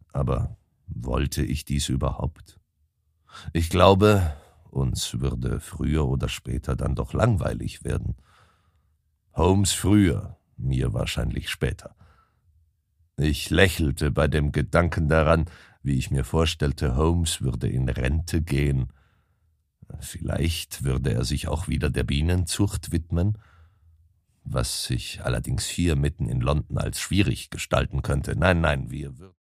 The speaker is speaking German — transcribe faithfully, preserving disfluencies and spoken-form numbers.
Aber wollte ich dies überhaupt? Ich glaube, uns würde früher oder später dann doch langweilig werden. Holmes früher, mir wahrscheinlich später. Ich lächelte bei dem Gedanken daran, wie ich mir vorstellte, Holmes würde in Rente gehen. Vielleicht würde er sich auch wieder der Bienenzucht widmen, was sich allerdings hier mitten in London als schwierig gestalten könnte. Nein, nein, wir würden